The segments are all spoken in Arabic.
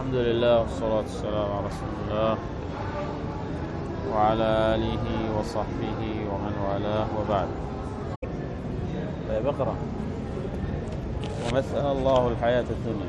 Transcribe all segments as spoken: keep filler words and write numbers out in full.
الحمد لله والصلاة والسلام على رسول الله وعلى آله وصحبه ومن والاه وبعد. طيب اقرأ. ومثل الله الحياة الدنيا.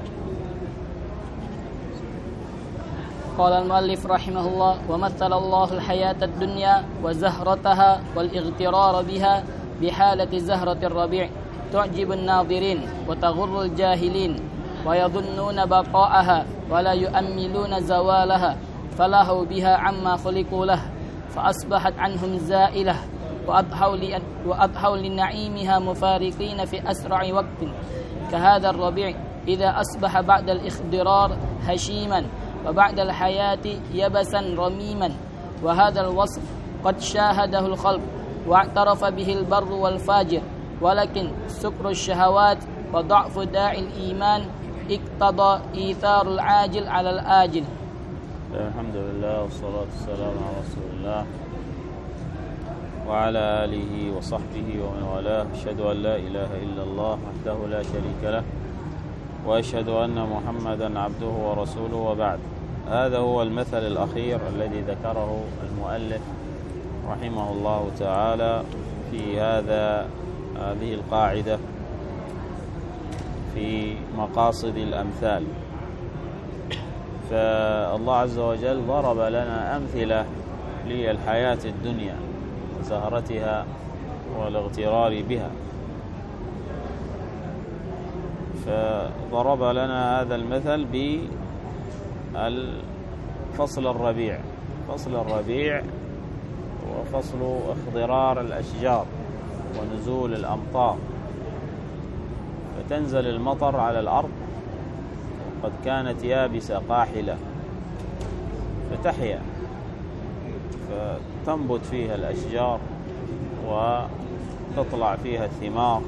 قال المؤلف رحمه الله: ومثل الله الحياة الدنيا وزهرتها والاغترار بها بحالة زهرة الربيع تعجب الناظرين وتغر الجاهلين ويظنون بقاءها ولا يؤملون زوالها، فلهوا بها عما خلقوا له فأصبحت عنهم زائلة، وأضحوا لنعيمها مفارقين في أسرع وقت، كهذا الربيع إذا أصبح بعد الإخضرار هشيما وبعد الحياة يبسا رميما. وهذا الوصف قد شاهده الخلق واعترف به البر والفاجر، ولكن سكر الشهوات وضعف داعي الإيمان اقتضى إيثار العاجل على الآجل. الحمد لله والصلاة والسلام على رسول الله وعلى آله وصحبه ومن والاه. أشهد أن لا إله إلا الله وحده لا شريك له، وأشهد أن محمدا عبده ورسوله، وبعد. هذا هو المثل الأخير الذي ذكره المؤلف رحمه الله تعالى في هذا هذه القاعدة في مقاصد الأمثال. فالله عز وجل ضرب لنا أمثلة للحياة الدنيا وزهرتها والاغترار بها، فضرب لنا هذا المثل بالفصل الربيع. فصل الربيع وفصل اخضرار الأشجار ونزول الأمطار، فتنزل المطر على الأرض قد كانت يابسة قاحلة فتحيا، فتنبت فيها الأشجار وتطلع فيها الثمار،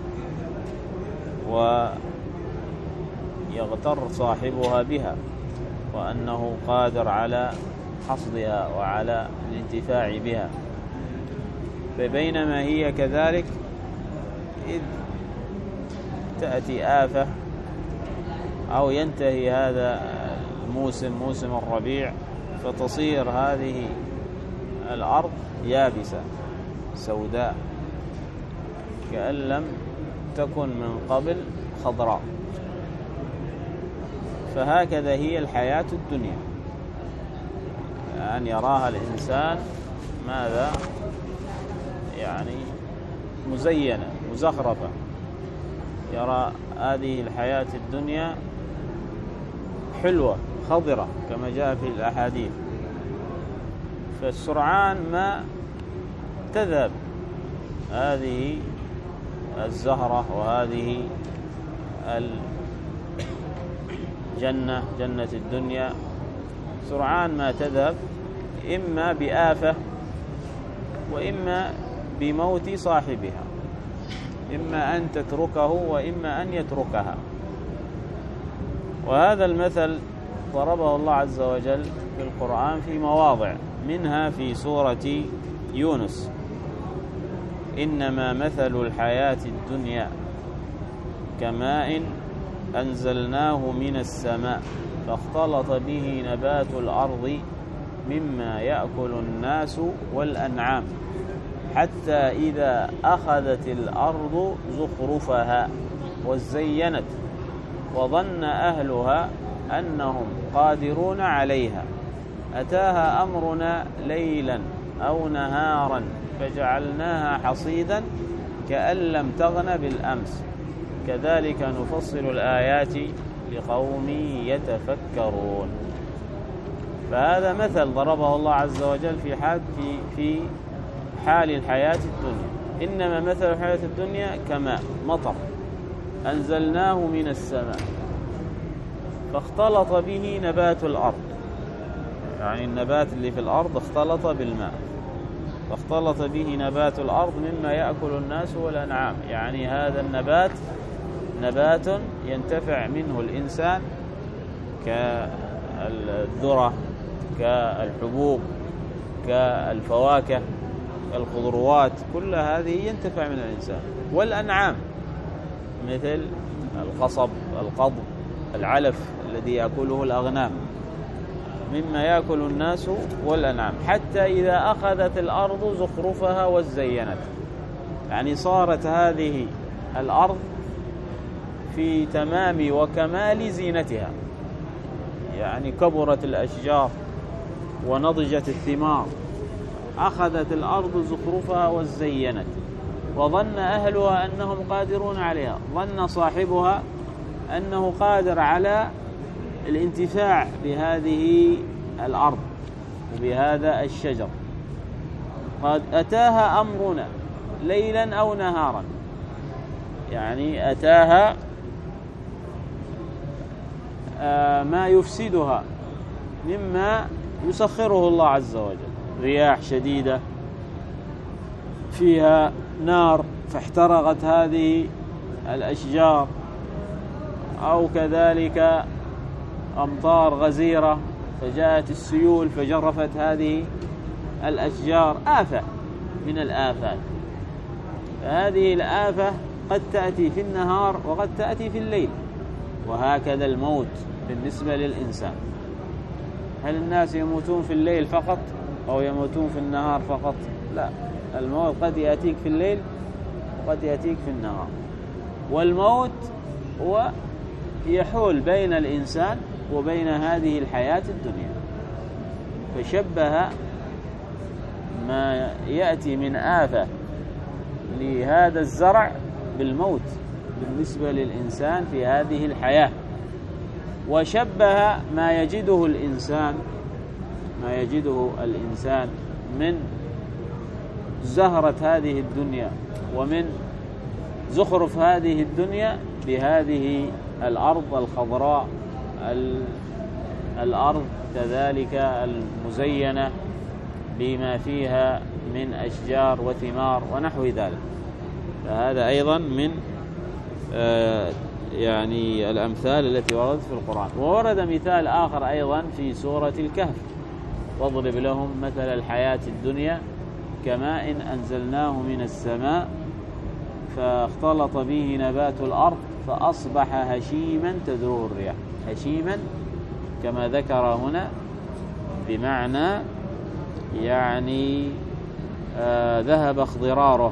ويغتر صاحبها بها وأنه قادر على حصدها وعلى الانتفاع بها. فبينما هي كذلك إذ تأتي آفة أو ينتهي هذا الموسم موسم الربيع فتصير هذه الأرض يابسة سوداء كأن لم تكن من قبل خضراء. فهكذا هي الحياة الدنيا، أن يراها الإنسان ماذا يعني مزينة مزخرفة، يرى هذه الحياة الدنيا حلوة خضرة كما جاء في الأحاديث، فالسرعان ما تذهب هذه الزهرة وهذه الجنة جنة الدنيا، سرعان ما تذهب إما بآفة وإما بموت صاحبها، إما أن تتركه وإما أن يتركها. وهذا المثل ضربه الله عز وجل في القرآن في مواضع، منها في سورة يونس: إنما مثل الحياة الدنيا كماء أنزلناه من السماء فاختلط به نبات الأرض مما يأكل الناس والأنعام حتى إذا أخذت الأرض زخرفها وزينت وظن أهلها أنهم قادرون عليها أتاها أمرنا ليلا أو نهارا فجعلناها حصيدا كأن لم تغن بالأمس كذلك نفصل الآيات لقوم يتفكرون. فهذا مثل ضربه الله عز وجل في حال في, في حال الحياة الدنيا. إنما مثل الحياة الدنيا كماء مطر أنزلناه من السماء فاختلط به نبات الأرض، يعني النبات اللي في الأرض اختلط بالماء، فاختلط به نبات الأرض مما يأكل الناس والأنعام، يعني هذا النبات نبات ينتفع منه الإنسان كالذرة كالحبوب كالفواكه الخضروات، كل هذه ينتفع من الإنسان، والأنعام مثل القصب القضب العلف الذي يأكله الأغنام، مما يأكل الناس والأنعام، حتى إذا أخذت الأرض زخرفها وزينت، يعني صارت هذه الأرض في تمام وكمال زينتها، يعني كبرت الأشجار ونضجت الثمار، أخذت الأرض زخرفها وزينت، وظن أهلها أنهم قادرون عليها، ظن صاحبها أنه قادر على الانتفاع بهذه الأرض وبهذا الشجر. قد أتاها أمرنا ليلا أو نهارا، يعني أتاها ما يفسدها مما يسخره الله عز وجل، رياح شديدة فيها نار فاحترقت هذه الأشجار، أو كذلك أمطار غزيرة فجاءت السيول فجرفت هذه الأشجار، آفة من الآفات. فهذه الآفة قد تأتي في النهار وقد تأتي في الليل، وهكذا الموت بالنسبة للإنسان. هل الناس يموتون في الليل فقط أو يموتون في النهار فقط؟ لا، الموت قد يأتيك في الليل وقد يأتيك في النهار، والموت هو يحول بين الإنسان وبين هذه الحياة الدنيا. فشبه ما يأتي من آفة لهذا الزرع بالموت بالنسبة للإنسان في هذه الحياة، وشبه ما يجده الإنسان ما يجده الإنسان من زهرة هذه الدنيا ومن زخرف هذه الدنيا بهذه الأرض الخضراء، الأرض كذلك المزينة بما فيها من أشجار وثمار ونحو ذلك. فهذا أيضا من آه يعني الأمثال التي وردت في القرآن. وورد مثال آخر أيضا في سورة الكهف: واضرب لهم مثل الحياة الدنيا كماء أنزلناه من السماء فاختلط به نبات الأرض فأصبح هشيما تذروه الرياح. هشيما كما ذكر هنا بمعنى يعني آه ذهب اخضراره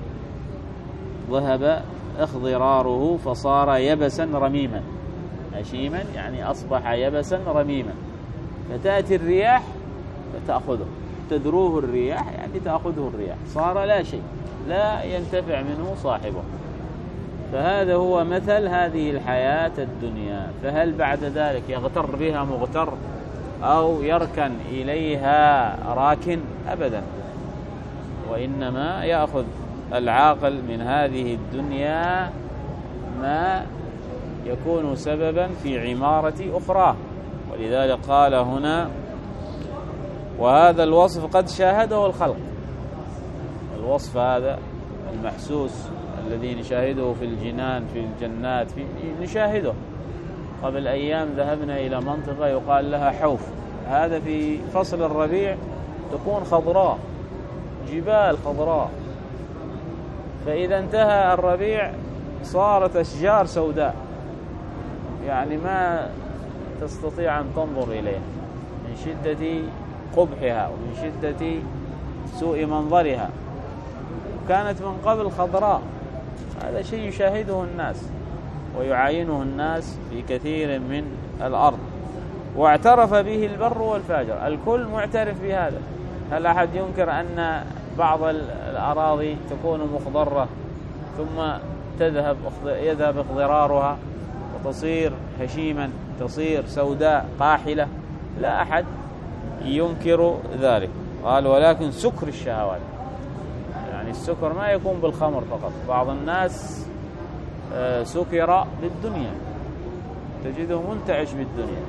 ذهب اخضراره فصار يبسا رميما. هشيما يعني أصبح يبسا رميما، فتأتي الرياح فتأخذه، تذروه الرياح يعني تأخذه الرياح، صار لا شيء، لا ينتفع منه صاحبه. فهذا هو مثل هذه الحياة الدنيا. فهل بعد ذلك يغتر بها مغتر أو يركن إليها راكن؟ أبدا، وإنما يأخذ العاقل من هذه الدنيا ما يكون سببا في عمارة أخرى. ولذلك قال هنا: وهذا الوصف قد شاهده الخلق. الوصف هذا المحسوس الذي نشاهده في الجنان في الجنات في نشاهده. قبل أيام ذهبنا إلى منطقة يقال لها حوف، هذا في فصل الربيع تكون خضراء، جبال خضراء، فإذا انتهى الربيع صارت أشجار سوداء، يعني ما تستطيع أن تنظر إليها من شدة قبحها ومن شدة سوء منظرها. كانت من قبل خضراء. هذا شيء يشاهده الناس ويعاينه الناس في كثير من الأرض، واعترف به البر والفاجر، الكل معترف بهذا. هل أحد ينكر أن بعض الأراضي تكون مخضرة ثم تذهب يذهب اخضرارها وتصير هشيما، تصير سوداء قاحلة؟ لا أحد ينكر ذلك. قال: ولكن سكر الشهوات، يعني السكر ما يكون بالخمر فقط. بعض الناس سكر بالدنيا، تجده منتعش بالدنيا،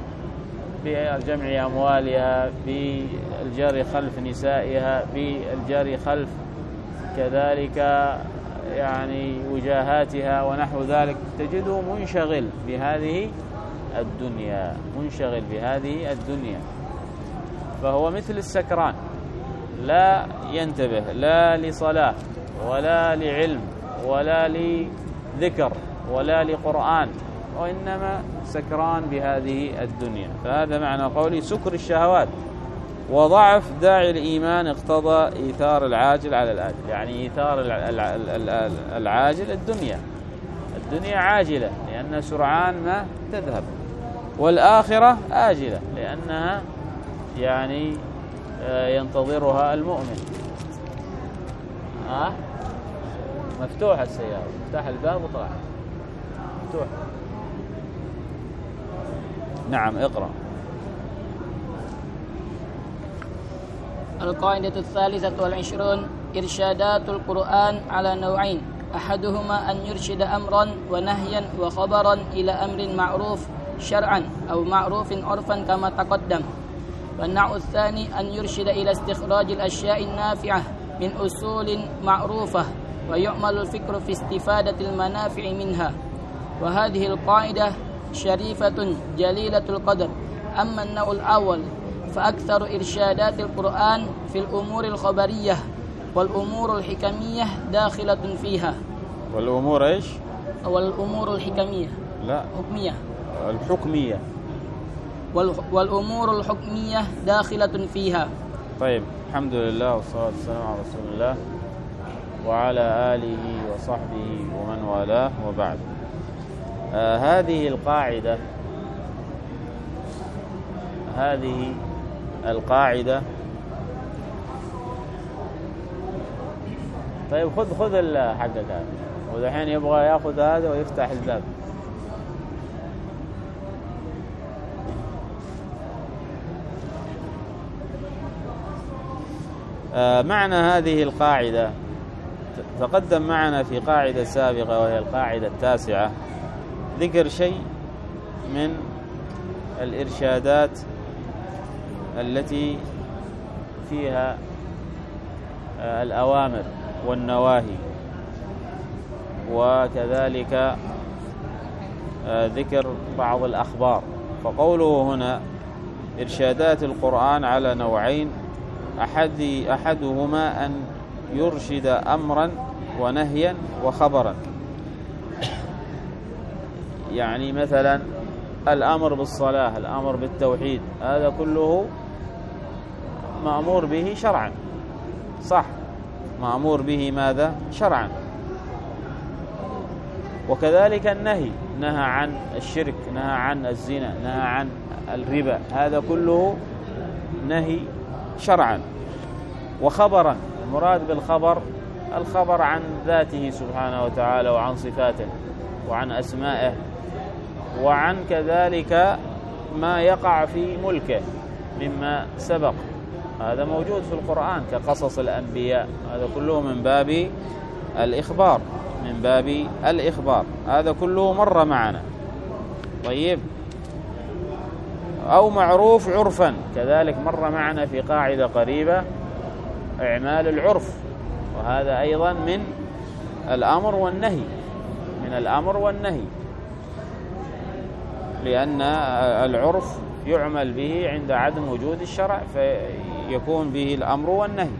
بجمع أموالها، بالجري خلف نسائها، بالجري خلف كذلك يعني وجاهاتها ونحو ذلك، تجده منشغل بهذه الدنيا، منشغل بهذه الدنيا. فهو مثل السكران، لا ينتبه لا لصلاة ولا لعلم ولا لذكر ولا لقرآن وإنما سكران بهذه الدنيا. فهذا معنى قولي سكر الشهوات وضعف داعي الإيمان اقتضى إيثار العاجل على الآجل، يعني إيثار العاجل الدنيا، الدنيا عاجلة لأن سرعان ما تذهب، والآخرة آجلة لأنها يعني ينتظرها المؤمن. ها مفتوحة السيارة، افتح الباب وطلع مفتوح. نعم اقرأ. القاعدة الثالثة والعشرون: إرشادات القرآن على نوعين، أحدهما أن يرشد أمرا ونهيا وخبرا إلى أمر معروف شرعا أو معروف عرفا كما تقدم، والنوع الثاني أن يرشد إلى استخراج الأشياء النافعة من أصول معروفة ويعمل الفكر في استفادة المنافع منها. وهذه القاعدة شريفة جليلة القدر. أما النوع الأول فأكثر إرشادات القرآن في الأمور الخبرية، والأمور الحكمية داخلة فيها. والأمور إيش؟ والأمور الحكمية لا حكمية الحكمية والأمور الحكمية داخلة فيها. طيب، الحمد لله والصلاة والسلام على رسول الله وعلى آله وصحبه ومن والاه، وبعد. آه هذه القاعدة هذه القاعدة طيب خذ خذ حقك هذا، ودحين يبغى ياخذ هذا ويفتح الباب. آه معنى هذه القاعدة تقدم معنا في قاعدة سابقة وهي القاعدة التاسعة ذكر شيء من الإرشادات التي فيها آه الأوامر والنواهي، وكذلك آه ذكر بعض الأخبار. فقوله هنا إرشادات القرآن على نوعين، أحد أحدهما أن يرشد أمرا ونهيا وخبرا. يعني مثلا الأمر بالصلاة، الأمر بالتوحيد، هذا كله مأمور به شرعا، صح، مأمور به ماذا؟ شرعا. وكذلك النهي، نهى عن الشرك، نهى عن الزنا، نهى عن الربا، هذا كله نهي شرعا. وخبرا، المراد بالخبر الخبر عن ذاته سبحانه وتعالى وعن صفاته وعن أسمائه وعن كذلك ما يقع في ملكه مما سبق، هذا موجود في القرآن كقصص الأنبياء، هذا كله من باب الإخبار، من باب الإخبار، هذا كله مر معنا. طيب، أو معروف عرفا، كذلك مر معنا في قاعدة قريبة إعمال العرف، وهذا أيضا من الأمر والنهي، من الأمر والنهي، لأن العرف يعمل به عند عدم وجود الشرع فيكون به الأمر والنهي.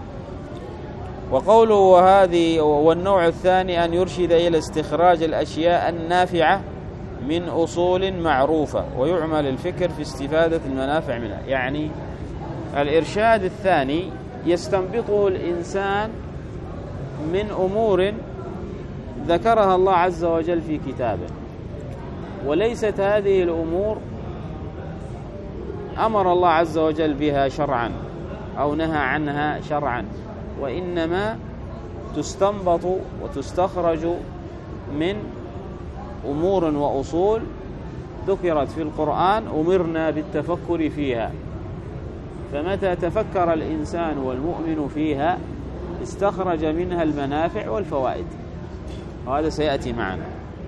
وقوله وهذه والنوع الثاني أن يرشد إلى استخراج الأشياء النافعة من أصول معروفة ويعمل الفكر في استفادة المنافع منها. يعني الإرشاد الثاني يستنبطه الإنسان من أمور ذكرها الله عز وجل في كتابه، وليست هذه الأمور أمر الله عز وجل بها شرعا أو نهى عنها شرعا، وإنما تستنبط وتستخرج من أمور وأصول ذكرت في القرآن أمرنا بالتفكر فيها، فمتى تفكر الإنسان والمؤمن فيها استخرج منها المنافع والفوائد، وهذا سيأتي معنا.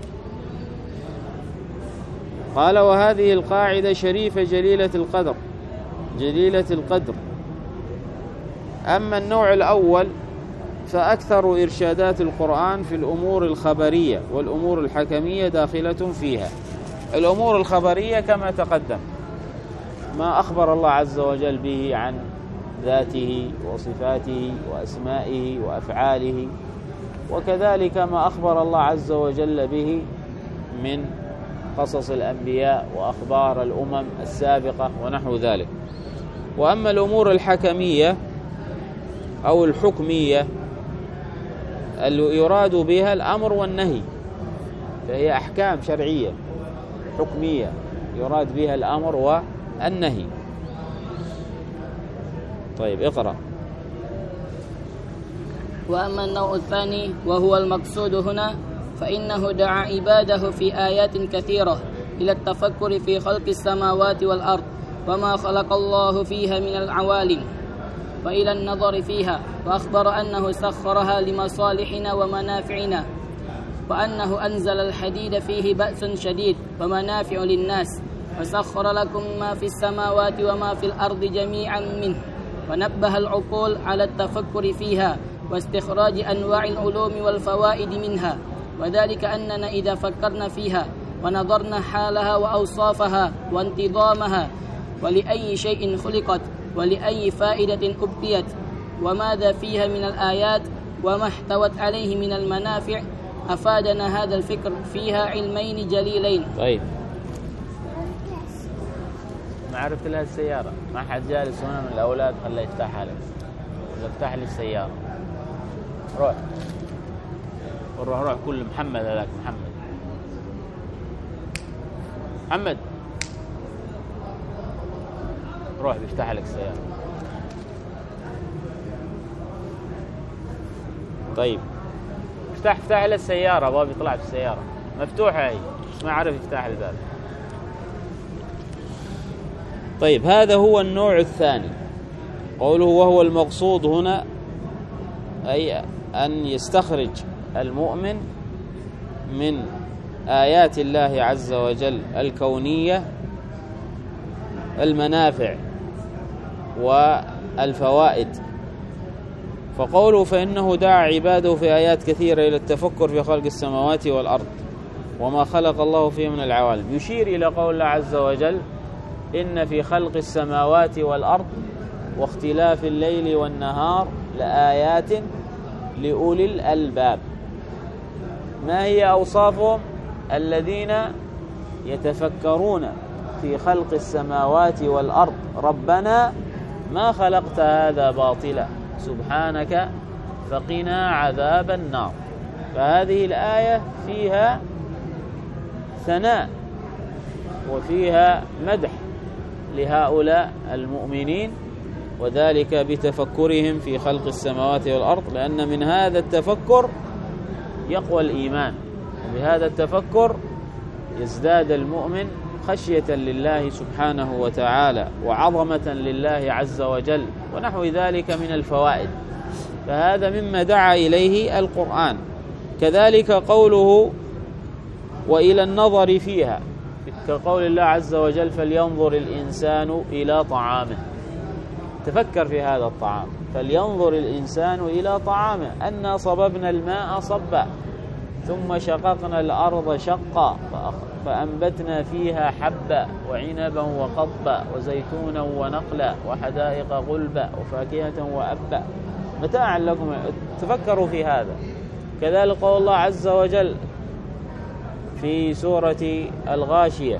قال وهذه القاعدة شريفة جليلة القدر جليلة القدر أما النوع الأول فأكثر إرشادات القرآن في الأمور الخبرية والأمور الحكمية داخلة فيها. الأمور الخبرية كما تقدم ما أخبر الله عز وجل به عن ذاته وصفاته وأسمائه وأفعاله، وكذلك ما أخبر الله عز وجل به من قصص الأنبياء وأخبار الأمم السابقة ونحو ذلك. وأما الأمور الحكمية أو الحكمية اللي يراد بها الأمر والنهي، فهي أحكام شرعية حكمية يراد بها الأمر والنهي. طيب اقرأ. وأما النوع الثاني وهو المقصود هنا، فإنه دعا عباده في آيات كثيرة إلى التفكر في خلق السماوات والأرض وما خلق الله فيها من العوالم، وإلى النظر فيها، وأخبر أنه سخرها لمصالحنا ومنافعنا، وأنه أنزل الحديد فيه بأس شديد ومنافع للناس، وسخر لكم ما في السماوات وما في الأرض جميعا منه، ونبه العقول على التفكر فيها واستخراج أنواع العلوم والفوائد منها، وذلك أننا إذا فكرنا فيها ونظرنا حالها وأوصافها وانتظامها ولأي شيء خلقت ولأي فائدة أبقيت وماذا فيها من الآيات وما احتوت عليه من المنافع، أفادنا هذا الفكر فيها علمين جليلين. طيب ما عرفت لها السيارة، ما حد جالس هنا من الأولاد خليه يفتحها لك، افتح لي السيارة. روح روح روح كل محمد هذاك محمد محمد روح بيفتح لك السيارة. طيب افتح افتح له السيارة، باب يطلع في السيارة مفتوحة هي بس ما عرف يفتح الباب. طيب هذا هو النوع الثاني، قوله وهو المقصود هنا، أي أن يستخرج المؤمن من آيات الله عز وجل الكونية المنافع والفوائد. فقوله فإنه دعا عباده في آيات كثيرة إلى التفكر في خلق السماوات والأرض وما خلق الله فيه من العوالم، يشير إلى قول الله عز وجل إن في خلق السماوات والأرض واختلاف الليل والنهار لآيات لأولي الألباب. ما هي أوصافهم؟ الذين يتفكرون في خلق السماوات والأرض، ربنا ما خلقت هذا باطلا سبحانك فقنا عذاب النار. فهذه الآية فيها ثناء وفيها مدح لهؤلاء المؤمنين، وذلك بتفكرهم في خلق السماوات والأرض، لأن من هذا التفكر يقوى الإيمان، وبهذا التفكر يزداد المؤمن خشية لله سبحانه وتعالى وعظمة لله عز وجل ونحو ذلك من الفوائد. فهذا مما دعا إليه القرآن. كذلك قوله وإلى النظر فيها، كقول الله عز وجل فلينظر الإنسان إلى طعامه، تفكر في هذا الطعام. فلينظر الإنسان إلى طعامه أنا صببنا الماء صبا ثم شققنا الأرض شقا فأنبتنا فيها حبا وعنبا وقضبا وزيتونا ونخلا وحدائق غلبا وفاكهة وأبا متاعا لكم، تفكروا في هذا. كذلك قول الله عز وجل في سورة الغاشية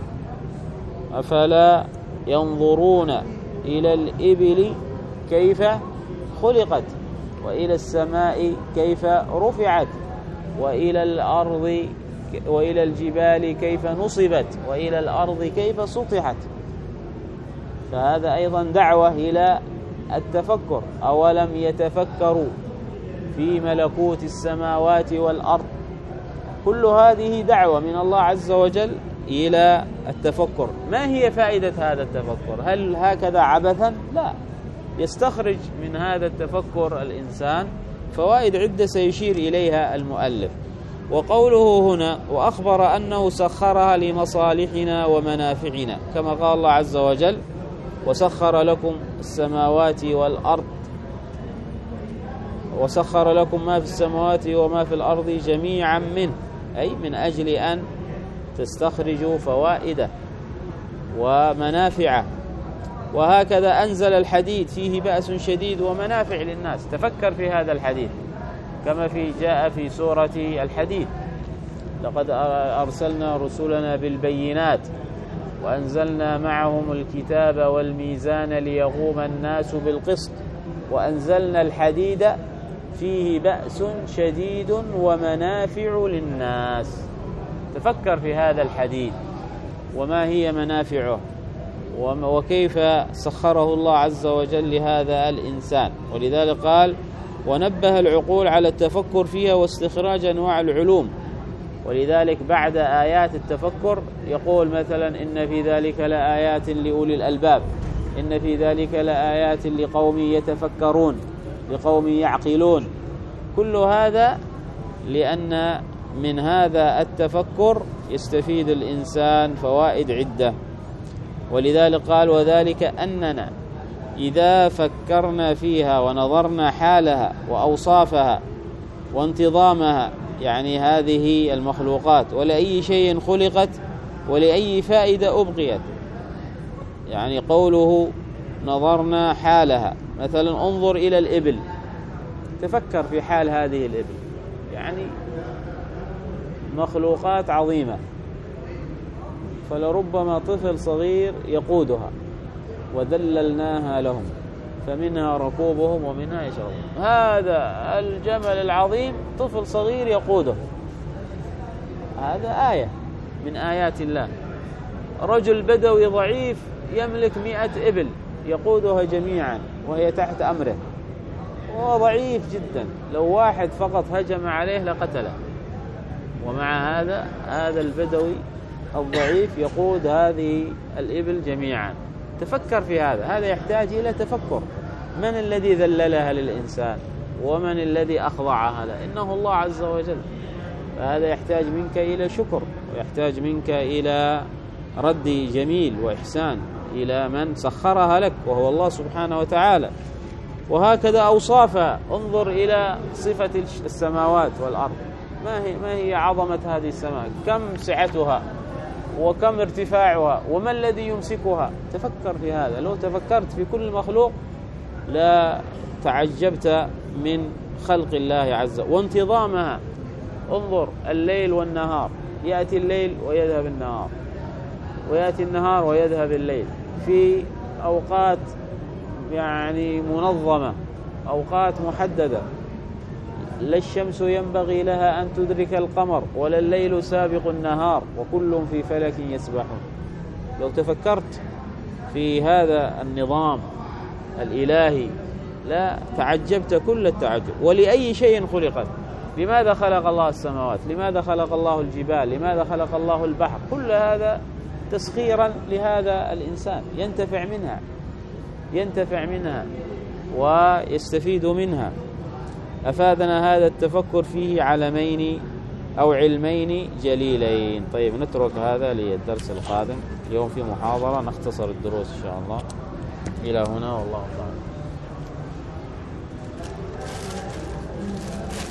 أفلا ينظرون إلى الإبل كيف خلقت وإلى السماء كيف رفعت وإلى الأرض وإلى الجبال كيف نصبت وإلى الأرض كيف سطحت. فهذا أيضا دعوة إلى التفكر. أولم يتفكروا في ملكوت السماوات والأرض. كل هذه دعوة من الله عز وجل إلى التفكر. ما هي فائدة هذا التفكر؟ هل هكذا عبثا؟ لا، يستخرج من هذا التفكر الإنسان فوائد عدة سيشير إليها المؤلف. وقوله هنا وأخبر أنه سخرها لمصالحنا ومنافعنا، كما قال الله عز وجل وسخر لكم السماوات والأرض وسخر لكم ما في السماوات وما في الأرض جميعا منه، أي من أجل أن تستخرجوا فوائده ومنافعه. وهكذا أنزل الحديد فيه بأس شديد ومنافع للناس، تفكر في هذا الحديد كما في جاء في سورة الحديد لقد أرسلنا رسلنا بالبينات وأنزلنا معهم الكتاب والميزان ليقوم الناس بالقسط وأنزلنا الحديد فيه بأس شديد ومنافع للناس. تفكر في هذا الحديد وما هي منافعه وكيف سخره الله عز وجل لهذا الإنسان. ولذلك قال ونبه العقول على التفكر فيها واستخراج أنواع العلوم. ولذلك بعد آيات التفكر يقول مثلا إن في ذلك لآيات لأولي الألباب، إن في ذلك لآيات لقوم يتفكرون لقوم يعقلون. كل هذا لأن من هذا التفكر يستفيد الإنسان فوائد عدة. ولذلك قال وذلك أننا إذا فكرنا فيها ونظرنا حالها وأوصافها وانتظامها، يعني هذه المخلوقات ولأي شيء خلقت ولأي فائدة أبقيت، يعني قوله نظرنا حالها، مثلا انظر إلى الإبل، تفكر في حال هذه الإبل، يعني مخلوقات عظيمة، فلربما طفل صغير يقودها وذللناها لهم فمنها ركوبهم ومنها يشربون. هذا الجمل العظيم طفل صغير يقوده، هذا آية من آيات الله. رجل بدوي ضعيف يملك مئة إبل يقودها جميعا وهي تحت أمره، وهو ضعيف جدا، لو واحد فقط هجم عليه لقتله، ومع هذا هذا البدوي الضعيف يقود هذه الإبل جميعا. تفكر في هذا، هذا يحتاج إلى تفكر. من الذي ذللها للإنسان ومن الذي أخضعها له؟ إنه الله عز وجل. فهذا يحتاج منك إلى شكر ويحتاج منك إلى رد جميل وإحسان إلى من سخرها لك وهو الله سبحانه وتعالى. وهكذا أوصافها، انظر إلى صفة السماوات والأرض، ما هي, ما هي عظمة هذه السماء، كم سعتها وكم ارتفاعها وما الذي يمسكها. تفكر في هذا، لو تفكرت في كل مخلوق لا تعجبت من خلق الله عز وجل وانتظامها. انظر الليل والنهار، يأتي الليل ويذهب النهار ويأتي النهار ويذهب الليل في أوقات يعني منظمة، أوقات محددة. لا الشمس ينبغي لها أن تدرك القمر ولا الليل سابق النهار وكل في فلك يسبحون. لو تفكرت في هذا النظام الإلهي لا تعجبت كل التعجب. ولأي شيء خلقت، لماذا خلق الله السماوات، لماذا خلق الله الجبال، لماذا خلق الله البحر، كل هذا تسخيرا لهذا الإنسان ينتفع منها ينتفع منها ويستفيد منها. أفادنا هذا التفكر فيه علمين أو علمين جليلين. طيب نترك هذا للدرس القادم، اليوم في محاضرة نختصر الدروس إن شاء الله. إلى هنا والله تعالى.